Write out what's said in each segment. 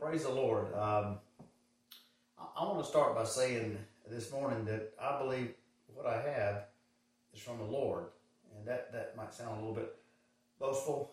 Praise the Lord. I want to start by saying this morning that I believe what I have is from the Lord. And that might sound a little bit boastful.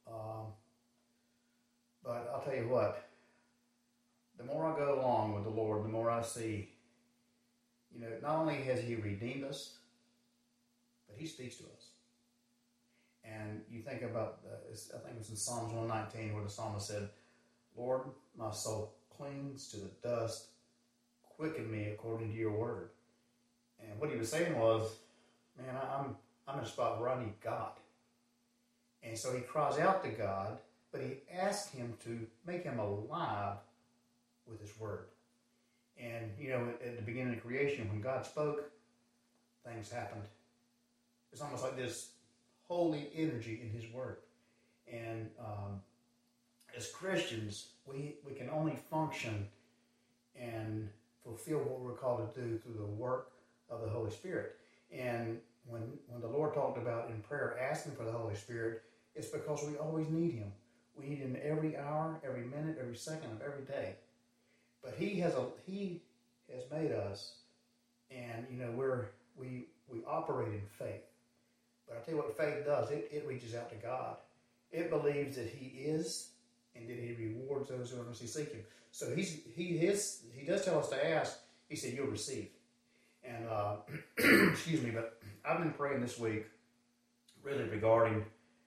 But I'll tell you what, the more I go along with the Lord, the more I see, not only has He redeemed us, but He speaks to us. And you think about, I think it was in Psalms 119 where the psalmist said, Lord, my soul clings to the dust. Quicken me according to your word. And what he was saying was, man, I'm in a spot where I need God. And so he cries out to God, but he asked him to make him alive with his word. And, at the beginning of creation, when God spoke, things happened. It's almost like this holy energy in his word. And as Christians, we can only function and fulfill what we're called to do through the work of the Holy Spirit. And when the Lord talked about in prayer asking for the Holy Spirit, it's because we always need Him. We need Him every hour, every minute, every second of every day. But He has made us, and we operate in faith. But I tell you what faith does. It reaches out to God. It believes that He is, and that He rewards those who earnestly seek Him. So He does tell us to ask. He said, "You'll receive." And excuse me, but I've been praying this week, really regarding,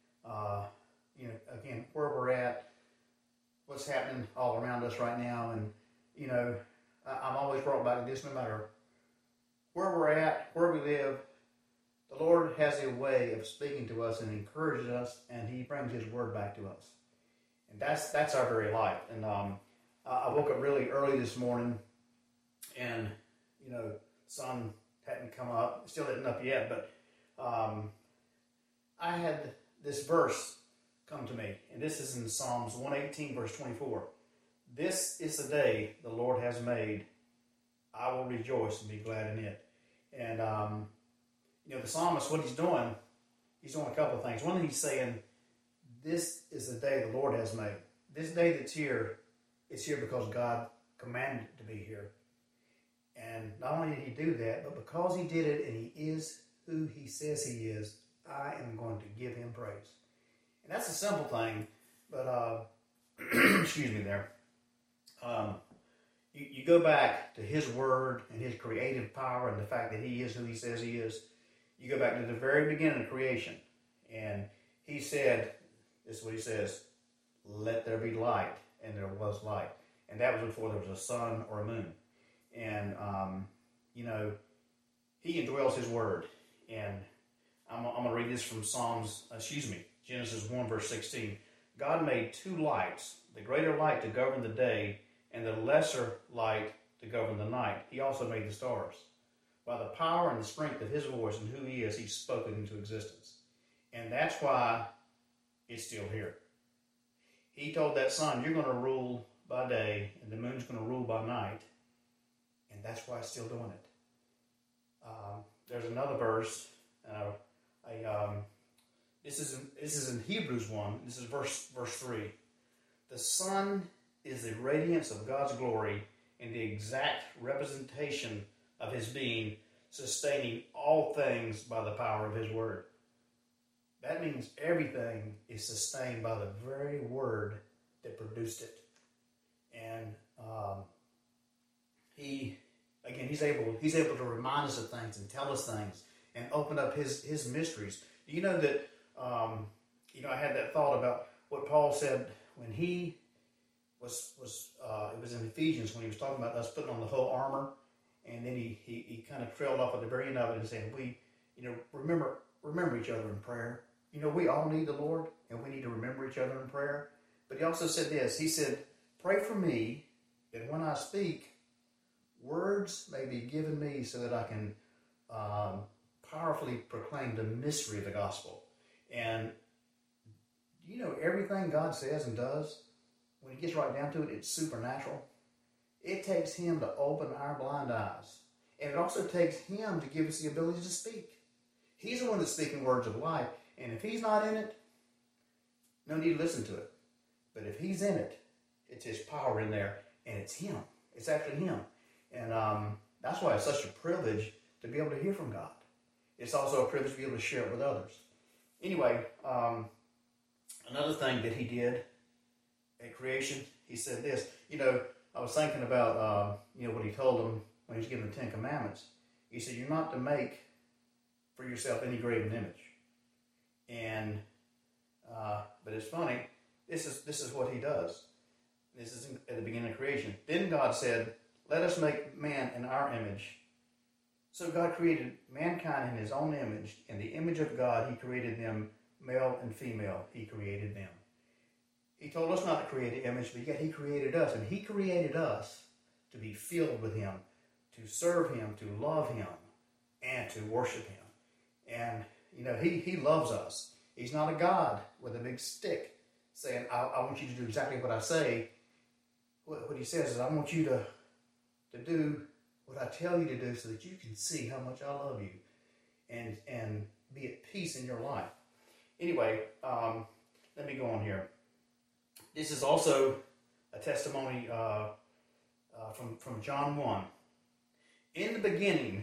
again, where we're at, what's happening all around us right now, and I'm always brought back to this. No matter where we're at, where we live, the Lord has a way of speaking to us and encourages us, and He brings His word back to us. And that's our very life. And I woke up really early this morning, and the sun hadn't come up. It still isn't up yet, but I had this verse come to me, and this is in Psalms 118, verse 24. This is the day the Lord has made. I will rejoice and be glad in it. And the psalmist, what he's doing a couple of things. One, he's saying, this is the day the Lord has made. This day that's here is here because God commanded it to be here. And not only did He do that, but because He did it and He is who He says He is, I am going to give Him praise. And that's a simple thing, but excuse me there. You go back to His word and His creative power and the fact that He is who He says He is. You go back to the very beginning of creation, and He said, this is what He says, let there be light, and there was light. And that was before there was a sun or a moon. And, He indwells His word. And I'm going to read this from Genesis 1, verse 16. God made two lights, the greater light to govern the day, and the lesser light to govern the night. He also made the stars. By the power and the strength of His voice and who He is, He spoke it into existence. And that's why it's still here. He told that sun, you're going to rule by day, and the moon's going to rule by night. And that's why it's still doing it. There's another verse. This is in Hebrews 1. This is verse 3. The sun is the radiance of God's glory and the exact representation of His being, sustaining all things by the power of His word. That means everything is sustained by the very word that produced it. And He's able to remind us of things and tell us things and open up His mysteries. Do you know that? I had that thought about what Paul said when he was it was in Ephesians when he was talking about us putting on the whole armor, and then he kind of trailed off at the very end of it and said, we remember each other in prayer. We all need the Lord, and we need to remember each other in prayer. But he also said this. He said, pray for me that when I speak, words may be given me so that I can powerfully proclaim the mystery of the gospel. And everything God says and does, when it gets right down to it, it's supernatural. It takes Him to open our blind eyes. And it also takes Him to give us the ability to speak. He's the one that's speaking words of life. And if He's not in it, no need to listen to it. But if He's in it, It's His power in there, and it's Him. It's actually Him. And that's why it's such a privilege to be able to hear from God. It's also a privilege to be able to share it with others. Anyway, another thing that He did at creation, He said this. I was thinking about, what He told them when He was giving the Ten Commandments. He said, you're not to make for yourself any graven image. And, but it's funny, this is what He does. This is at the beginning of creation. Then God said, let us make man in our image. So God created mankind in His own image. In the image of God, He created them, male and female. He created them. He told us not to create an image, but yet He created us. And He created us to be filled with Him, to serve Him, to love Him, and to worship Him. And, He loves us. He's not a God with a big stick saying, I want you to do exactly what I say. What He says is, I want you to do what I tell you to do so that you can see how much I love you and be at peace in your life. Anyway, let me go on here. This is also a testimony from John 1. In the beginning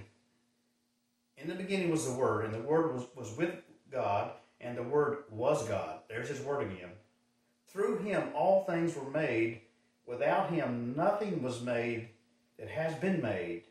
was the Word, and the Word was with God, and the Word was God. There's His Word again. Through Him all things were made. Without Him nothing was made that has been made.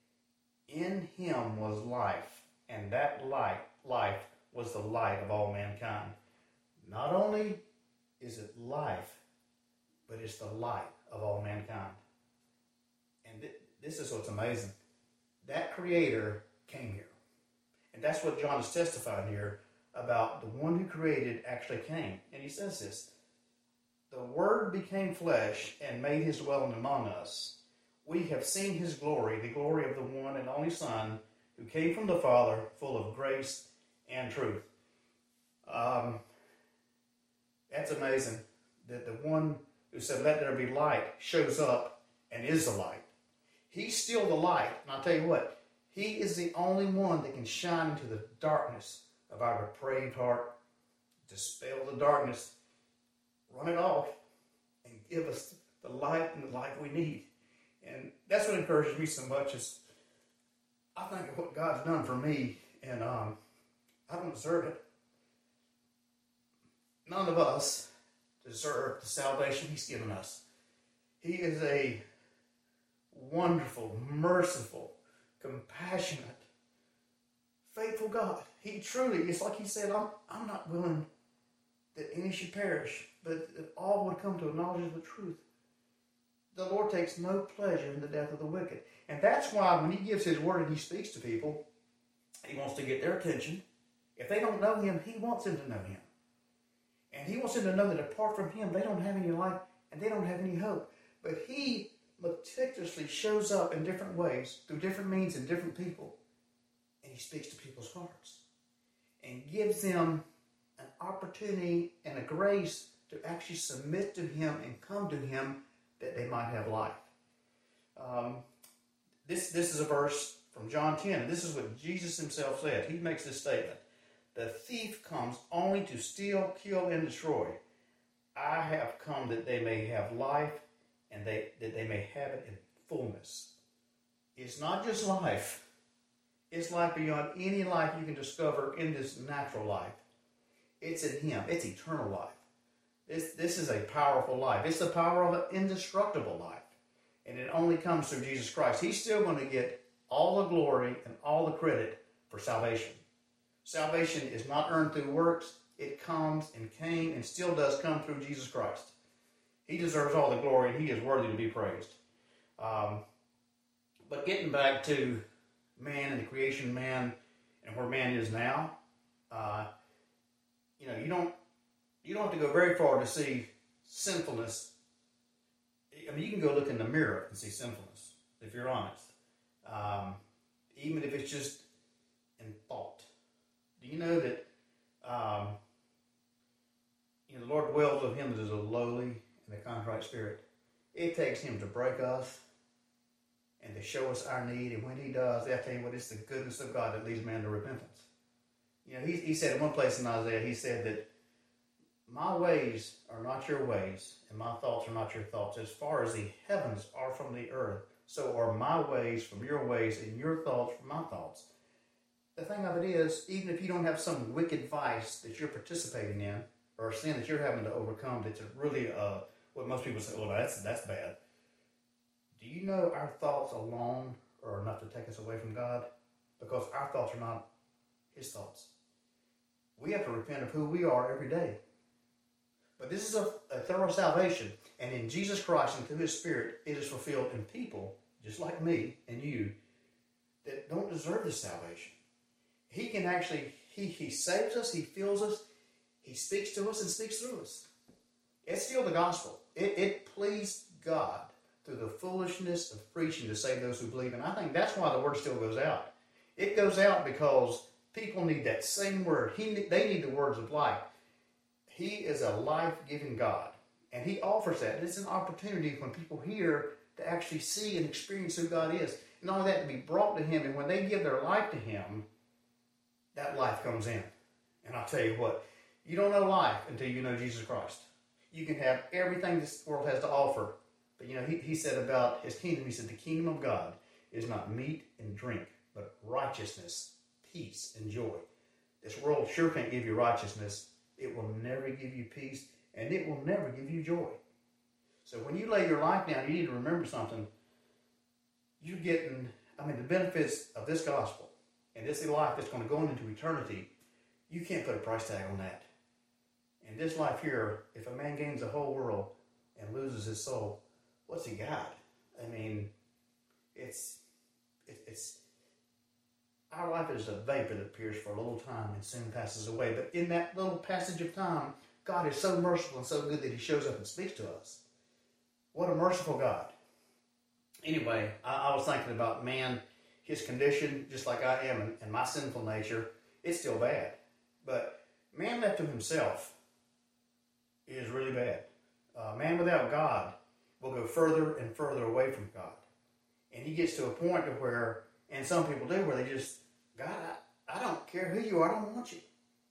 In Him was life, and that life was the light of all mankind. Not only is it life, but it's the light of all mankind. And this is what's amazing. That Creator came here. And that's what John is testifying here about. The one who created actually came. And he says this, the Word became flesh and made His dwelling among us. We have seen His glory, the glory of the one and only Son, who came from the Father, full of grace and truth. That's amazing that the one who said, let there be light, shows up and is the light. He's still the light. And I'll tell you what, He is the only one that can shine into the darkness of our depraved heart, dispel the darkness, run it off, and give us the light and the life we need. And that's what encourages me so much is I think of what God's done for me, and I don't deserve it. None of us deserve the salvation He's given us. He is a wonderful, merciful, compassionate, faithful God. He truly, it's like He said, I'm not willing that any should perish, but that all would come to a knowledge of the truth. The Lord takes no pleasure in the death of the wicked. And that's why when He gives His word and He speaks to people, He wants to get their attention. If they don't know Him, He wants them to know Him. And He wants them to know that apart from Him, they don't have any life and they don't have any hope. But He meticulously shows up in different ways, through different means and different people. And He speaks to people's hearts and gives them an opportunity and a grace to actually submit to Him and come to Him that they might have life. This is a verse from John 10, and this is what Jesus Himself said. He makes this statement. The thief comes only to steal, kill, and destroy. I have come that they may have life, and that they may have it in fullness. It's not just life. It's life beyond any life you can discover in this natural life. It's in Him. It's eternal life. This is a powerful life. It's the power of an indestructible life. And it only comes through Jesus Christ. He's still going to get all the glory and all the credit for salvation. Salvation is not earned through works. It comes and came and still does come through Jesus Christ. He deserves all the glory and He is worthy to be praised. But getting back to man and the creation of man and where man is now, you don't have to go very far to see sinfulness. I mean, you can go look in the mirror and see sinfulness, if you're honest. Even if it's just in thought. Do you know that the Lord dwells with him that is a lowly and a contrite spirit? It takes Him to break us and to show us our need. And when He does, I tell you what, it's the goodness of God that leads man to repentance. He said in one place in Isaiah, He said that my ways are not your ways, and my thoughts are not your thoughts. As far as the heavens are from the earth, so are my ways from your ways, and your thoughts from my thoughts. The thing of it is, even if you don't have some wicked vice that you're participating in, or a sin that you're having to overcome that's really, what most people say, well, that's bad. Do you know our thoughts alone are enough to take us away from God? Because our thoughts are not His thoughts. We have to repent of who we are every day. But this is a thorough salvation, and in Jesus Christ and through His Spirit, it is fulfilled in people, just like me and you, that don't deserve this salvation. He can actually, He saves us, He fills us, He speaks to us and speaks through us. It's still the gospel. It pleased God through the foolishness of preaching to save those who believe. And I think that's why the word still goes out. It goes out because people need that same word. They need the words of life. He is a life-giving God. And He offers that. And it's an opportunity when people hear to actually see and experience who God is. And all that to be brought to Him. And when they give their life to Him, that life comes in. And I'll tell you what, you don't know life until you know Jesus Christ. You can have everything this world has to offer. But you know, he said about His kingdom, He said, the kingdom of God is not meat and drink, but righteousness, peace, and joy. This world sure can't give you righteousness. It will never give you peace, and it will never give you joy. So when you lay your life down, you need to remember something. You're getting, the benefits of this gospel and this life that's going to go into eternity, you can't put a price tag on that. And this life here, if a man gains the whole world and loses his soul, what's he got? It's our life is a vapor that appears for a little time and soon passes away. But in that little passage of time, God is so merciful and so good that He shows up and speaks to us. What a merciful God. Anyway, I was thinking about man, his condition, just like I am, and my sinful nature, it's still bad. But man left to himself is really bad. Man without God will go further and further away from God. And he gets to a point of where, and some people do, where they just, God, I don't care who you are, I don't want you.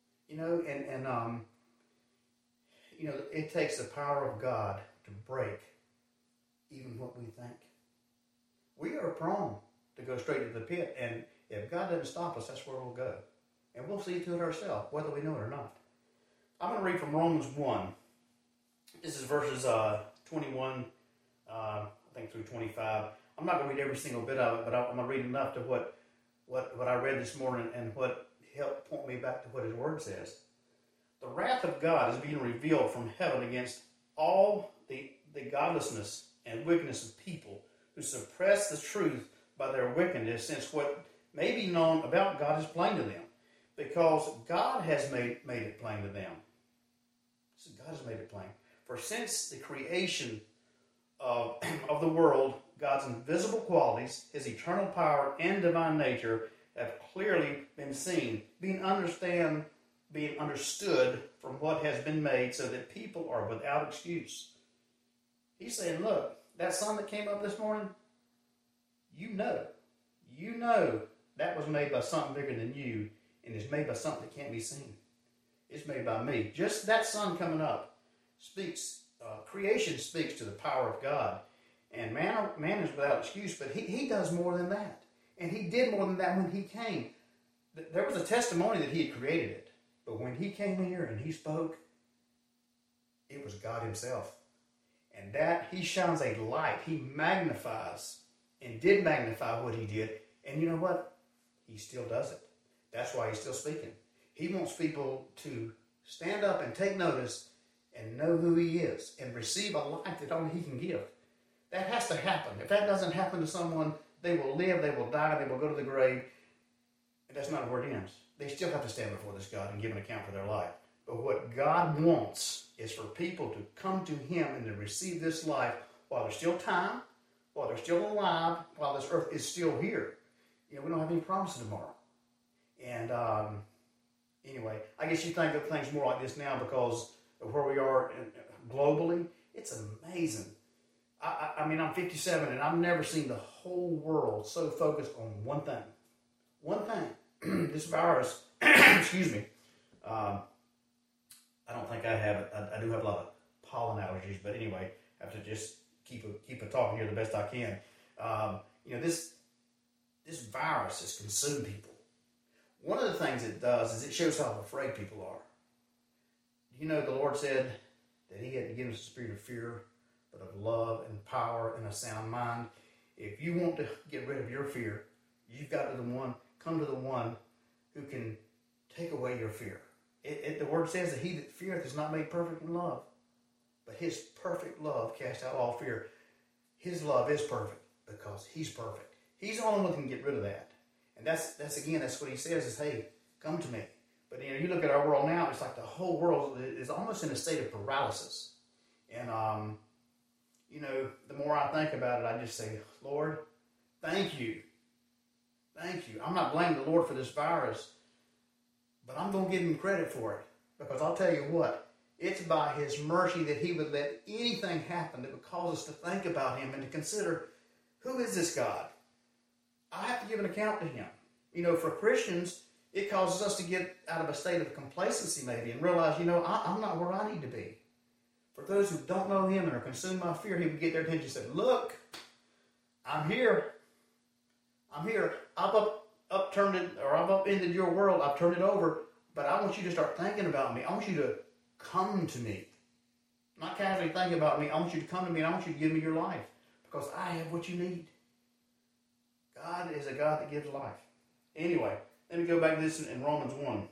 It takes the power of God to break even what we think. We are prone to go straight to the pit, and if God doesn't stop us, that's where we'll go. And we'll see to it ourselves, whether we know it or not. I'm going to read from Romans 1. This is verses 21, I think through 25. I'm not going to read every single bit of it, but I'm going to read enough to what I read this morning and what helped point me back to what His Word says. The wrath of God is being revealed from heaven against all the godlessness and wickedness of people who suppress the truth by their wickedness, since what may be known about God is plain to them, because God has made it plain to them. So God has made it plain. For since the creation of the world, God's invisible qualities, His eternal power and divine nature have clearly been seen, being understood from what has been made, so that people are without excuse. He's saying, look, that sun that came up this morning, you know that was made by something bigger than you, and is made by something that can't be seen. It's made by me. Just that sun coming up speaks, creation speaks to the power of God. And man is without excuse, but he does more than that. And He did more than that when He came. There was a testimony that He had created it. But when He came here and He spoke, it was God Himself. And that He shines a light. He magnifies and did magnify what He did. And you know what? He still does it. That's why He's still speaking. He wants people to stand up and take notice and know who He is and receive a life that only He can give. That has to happen. If that doesn't happen to someone, they will live, they will die, they will go to the grave. And that's not where it ends. They still have to stand before this God and give an account for their life. But what God wants is for people to come to Him and to receive this life while there's still time, while they're still alive, while this earth is still here. We don't have any promises tomorrow. And anyway, I guess you think of things more like this now because of where we are globally. It's amazing. I'm 57, and I've never seen the whole world so focused on one thing. One thing. This virus, excuse me. I I don't think I have it. I do have a lot of pollen allergies, but anyway, I have to just keep it talking here the best I can. This virus has consumed people. One of the things it does is it shows how afraid people are. The Lord said that He had to give us a spirit of fear, but of love and power and a sound mind. If you want to get rid of your fear, you've got to come to the one who can take away your fear. The word says that he that feareth is not made perfect in love, but His perfect love casts out all fear. His love is perfect because He's perfect. He's the only one who can get rid of that. And that's what He says is, hey, come to me. But you look at our world now, it's like the whole world is almost in a state of paralysis. And the more I think about it, I just say, Lord, thank you. Thank you. I'm not blaming the Lord for this virus, but I'm going to give Him credit for it. Because I'll tell you what, it's by His mercy that He would let anything happen that would cause us to think about Him and to consider, who is this God? I have to give an account to Him. For Christians, it causes us to get out of a state of complacency maybe and realize, I'm not where I need to be. For those who don't know Him and are consumed by fear, He would get their attention and say, look, I'm here. I'm here. I've upended your world. I've turned it over. But I want you to start thinking about me. I want you to come to me. Not casually think about me. I want you to come to me and I want you to give me your life. Because I have what you need. God is a God that gives life. Anyway, let me go back to this in Romans 1.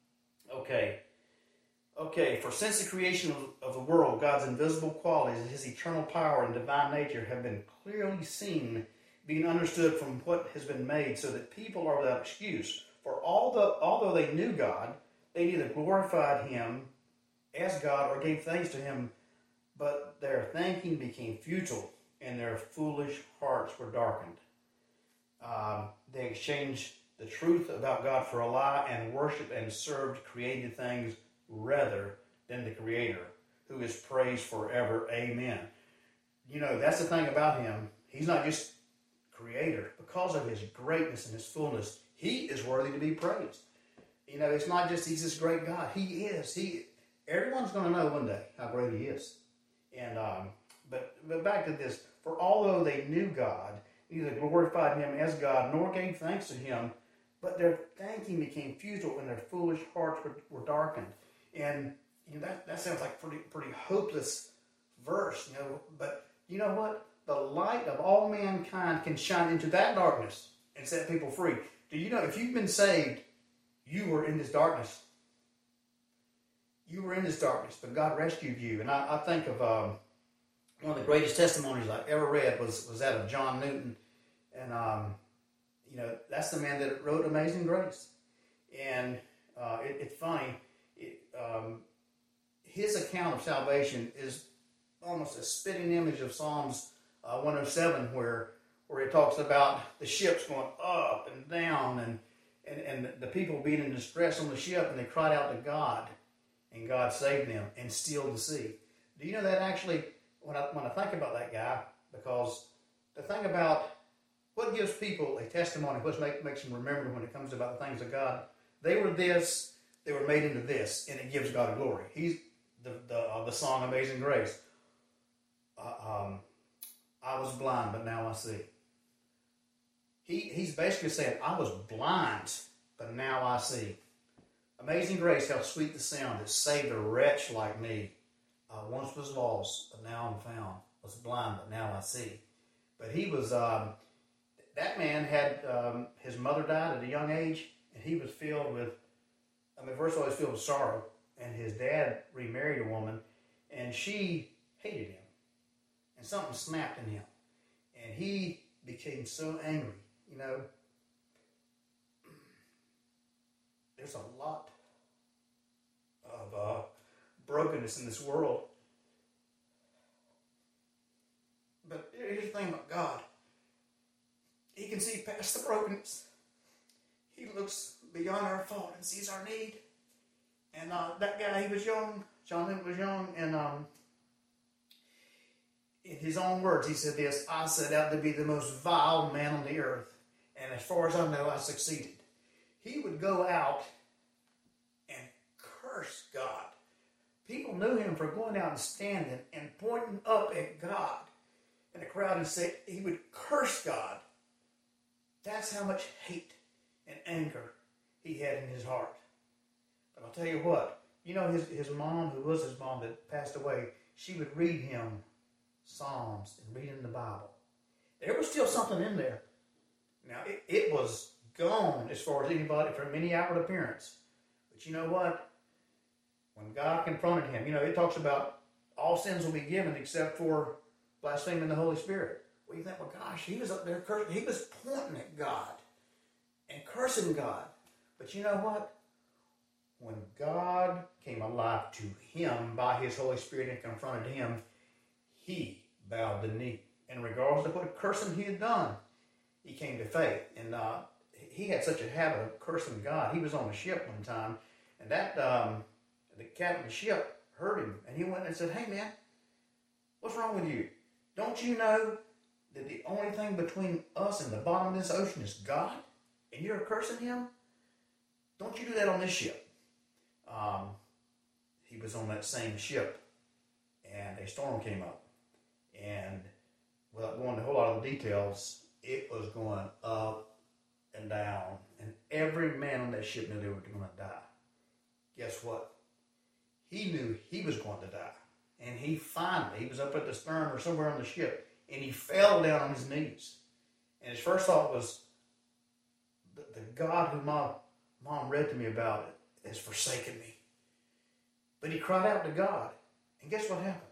Okay, for since the creation of the world, God's invisible qualities and His eternal power and divine nature have been clearly seen, being understood from what has been made, so that people are without excuse. For although they knew God, they neither glorified Him as God or gave thanks to Him, but their thinking became futile, and their foolish hearts were darkened. They exchanged the truth about God for a lie and worshiped and served created things rather than the Creator, who is praised forever. Amen. That's the thing about Him. He's not just Creator. Because of His greatness and His fullness, He is worthy to be praised. It's not just He's this great God. He is. Everyone's going to know one day how great He is. And but back to this. For although they knew God, neither glorified Him as God nor gave thanks to Him, but their thinking became futile and their foolish hearts were darkened. And that sounds like pretty hopeless verse, But you know what? The light of all mankind can shine into that darkness and set people free. Do you know if you've been saved, you were in this darkness. You were in this darkness, but God rescued you. And I think of one of the greatest testimonies I've ever read was that of John Newton. And, that's the man that wrote Amazing Grace. And it's funny. His account of salvation is almost a spitting image of Psalms 107, where it talks about the ships going up and down and the people being in distress on the ship, and they cried out to God, and God saved them and stilled the sea. Do you know that actually, when I think about that guy, because the thing about what gives people a testimony, what makes them remember when it comes about the things of God, they were this, they were made into this, and it gives God glory. He's the song Amazing Grace. I was blind, but now I see. He's basically saying, I was blind, but now I see. Amazing grace, how sweet the sound that saved a wretch like me. I once was lost, but now I'm found. Was blind, but now I see. But he was, that man had, his mother died at a young age, and he was filled with, first of all, he was filled with sorrow. And his dad remarried a woman, and she hated him. And something snapped in him. And he became so angry. There's a lot of brokenness in this world. But here's the thing about God. He can see past the brokenness. He looks beyond our fault and sees our need. And that guy, he was young. John Newton was young. And in his own words, he said this, I set out to be the most vile man on the earth. And as far as I know, I succeeded. He would go out and curse God. People knew him for going out and standing and pointing up at God in the crowd and said he would curse God. That's how much hate and anger he had in his heart. But I'll tell you what, his mom, who was his mom that passed away, she would read him Psalms and read him the Bible. There was still something in there. Now, it was gone as far as anybody from any outward appearance. But you know what? When God confronted him, it talks about all sins will be given except for blaspheming the Holy Spirit. Well, you think, well, gosh, he was up there cursing. He was pointing at God and cursing God. But you know what? When God came alive to him by his Holy Spirit and confronted him, he bowed the knee. And regardless of what cursing he had done, he came to faith. And he had such a habit of cursing God. He was on a ship one time, and the captain of the ship heard him, and he went and said, "Hey, man, what's wrong with you? Don't you know that the only thing between us and the bottom of this ocean is God? And you're cursing him? Don't you do that on this ship?" He was on that same ship, and a storm came up. And without going into a whole lot of the details, it was going up and down. And every man on that ship knew they were going to die. Guess what? He knew he was going to die. And he was up at the stern or somewhere on the ship, and he fell down on his knees. And his first thought was, the God who my mom read to me about it has forsaken me. But he cried out to God. And guess what happened?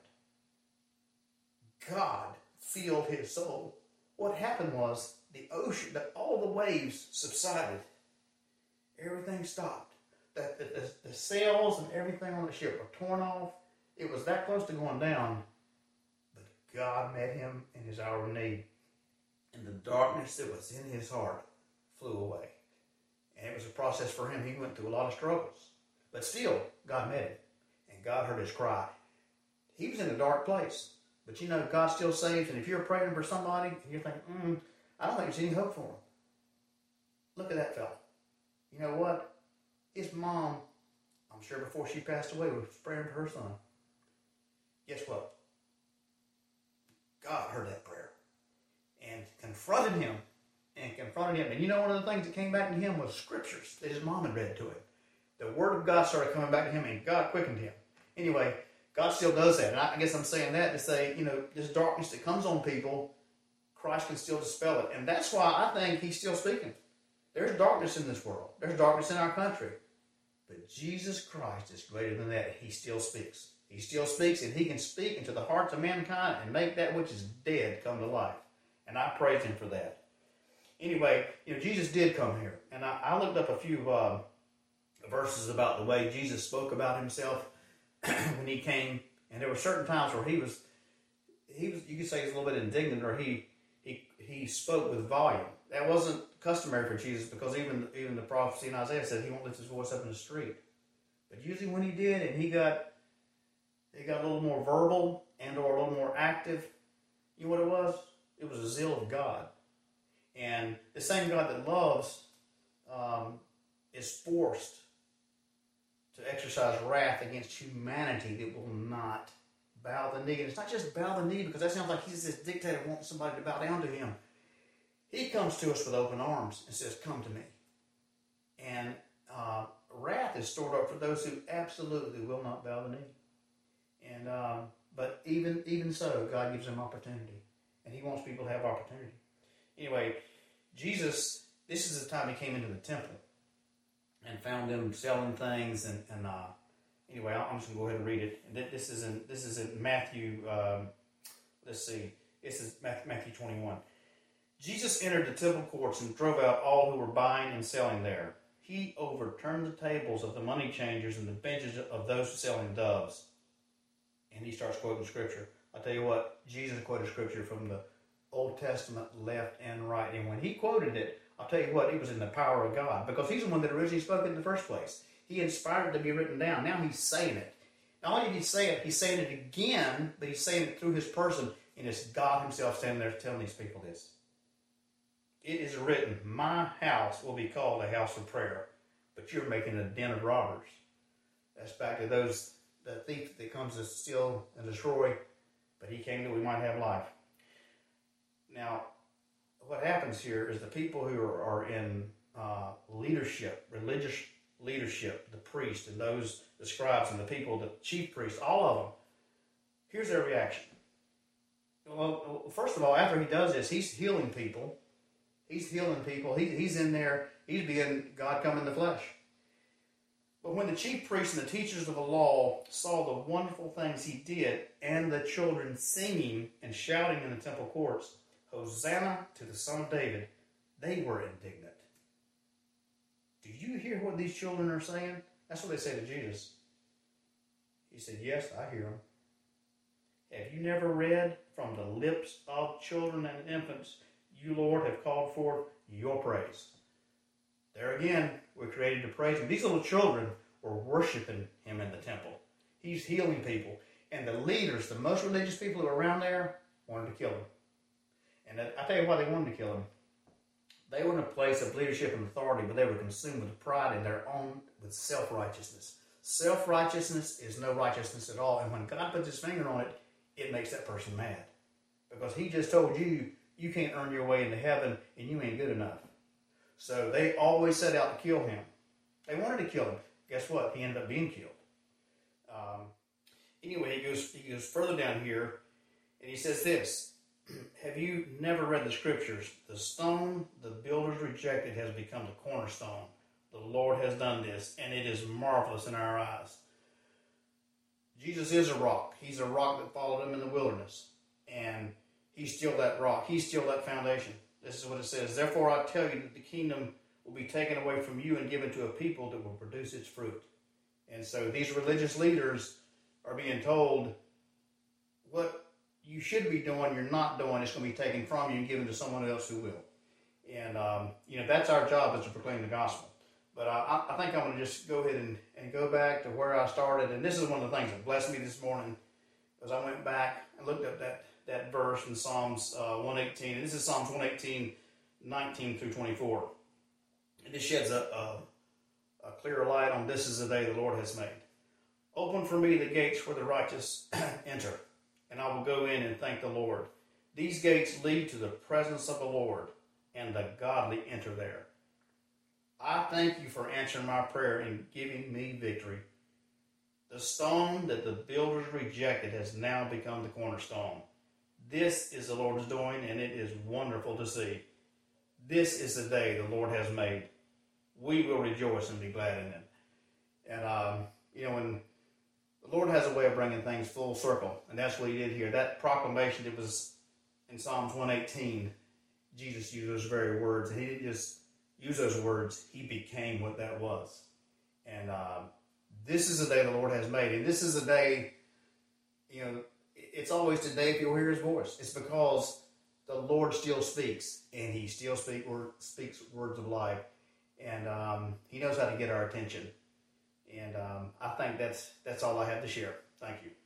God filled his soul. What happened was the ocean, all the waves subsided. Everything stopped. The sails and everything on the ship were torn off. It was that close to going down. But God met him in his hour of need. And the darkness that was in his heart flew away. And it was a process for him. He went through a lot of struggles. But still, God met him. And God heard his cry. He was in a dark place. But God still saves. And if you're praying for somebody, and you're thinking, I don't think there's any hope for him. Look at that fella. You know what? His mom, I'm sure before she passed away, was praying for her son. Guess what? God heard that prayer and confronted him. And one of the things that came back to him was scriptures that his mom had read to him. The word of God started coming back to him, and God quickened him. Anyway, God still does that. And I guess I'm saying that to say, this darkness that comes on people, Christ can still dispel it. And that's why I think he's still speaking. There's darkness in this world. There's darkness in our country. But Jesus Christ is greater than that. He still speaks. He still speaks, and he can speak into the hearts of mankind and make that which is dead come to life. And I praise him for that. Anyway, Jesus did come here. And I looked up a few verses about the way Jesus spoke about himself when he came. And there were certain times where he was, you could say he was a little bit indignant, or he spoke with volume. That wasn't customary for Jesus, because even the prophecy in Isaiah said he won't lift his voice up in the street. But usually when he did, and he got a little more verbal and or a little more active, you know what it was? It was a zeal of God. And the same God that loves is forced to exercise wrath against humanity that will not bow the knee. And it's not just bow the knee, because that sounds like he's this dictator wanting somebody to bow down to him. He comes to us with open arms and says, "Come to me." And wrath is stored up for those who absolutely will not bow the knee. And but even so, God gives them opportunity, and he wants people to have opportunity. Anyway, Jesus, this is the time he came into the temple and found them selling things. And anyway, I'm just going to go ahead and read it. And this is in Matthew. Let's see. This is Matthew 21. Jesus entered the temple courts and drove out all who were buying and selling there. He overturned the tables of the money changers and the benches of those selling doves. And he starts quoting scripture. I'll tell you what, Jesus quoted scripture from the Old Testament left and right. And when he quoted it, I'll tell you what, it was in the power of God, because he's the one that originally spoke it in the first place. He inspired it to be written down. Now he's saying it. Not only did he say it, he's saying it again, but he's saying it through his person, and it's God himself standing there telling these people this. It is written, "My house will be called a house of prayer, but you're making a den of robbers." That's back to those the thief that comes to steal and destroy, but he came that we might have life. Now, what happens here is the people who are in leadership, religious leadership, the priest and those, the scribes and the people, the chief priests, all of them, here's their reaction. Well, first of all, after he does this, he's healing people. He's healing people. He's in there. He's being God come in the flesh. But when the chief priests and the teachers of the law saw the wonderful things he did and the children singing and shouting in the temple courts, Hosanna to the Son of David, they were indignant. Do you hear what these children are saying? That's what they say to Jesus. He said, yes, I hear them. Have you never read, from the lips of children and infants, you, Lord, have called forth your praise? There again, we're created to praise him. These little children were worshiping him in the temple. He's healing people. And the leaders, the most religious people who were around there, wanted to kill him. And I tell you why they wanted to kill him. They were in a place of leadership and authority, but they were consumed with pride in their own, with self-righteousness. Self-righteousness is no righteousness at all. And when God puts his finger on it, it makes that person mad. Because he just told you, you can't earn your way into heaven and you ain't good enough. So they always set out to kill him. They wanted to kill him. Guess what? He ended up being killed. Anyway, he goes further down here and he says this. Have you never read the scriptures? The stone the builders rejected has become the cornerstone. The Lord has done this, and it is marvelous in our eyes. Jesus is a rock. He's a rock that followed him in the wilderness. And he's still that rock. He's still that foundation. This is what it says. Therefore I tell you that the kingdom will be taken away from you and given to a people that will produce its fruit. And so these religious leaders are being told what you should be doing, you're not doing, it's going to be taken from you and given to someone else who will. And, that's our job, is to proclaim the gospel. But I think I'm going to just go ahead and go back to where I started. And this is one of the things that blessed me this morning, as I went back and looked at that verse in Psalms 118. And this is Psalms 118, 19 through 24. And this sheds a clearer light on this is the day the Lord has made. Open for me the gates where the righteous enter, and I will go in and thank the Lord. These gates lead to the presence of the Lord, and the godly enter there. I thank you for answering my prayer and giving me victory. The stone that the builders rejected has now become the cornerstone. This is the Lord's doing, and it is wonderful to see. This is the day the Lord has made. We will rejoice and be glad in it. And, when the Lord has a way of bringing things full circle, and that's what he did here. That proclamation that was in Psalms 118, Jesus used those very words, and he didn't just use those words, he became what that was. And this is the day the Lord has made, and this is the day, it's always today if you'll hear his voice. It's because the Lord still speaks, and he still speaks words of life, and he knows how to get our attention. And I think that's all I have to share. Thank you.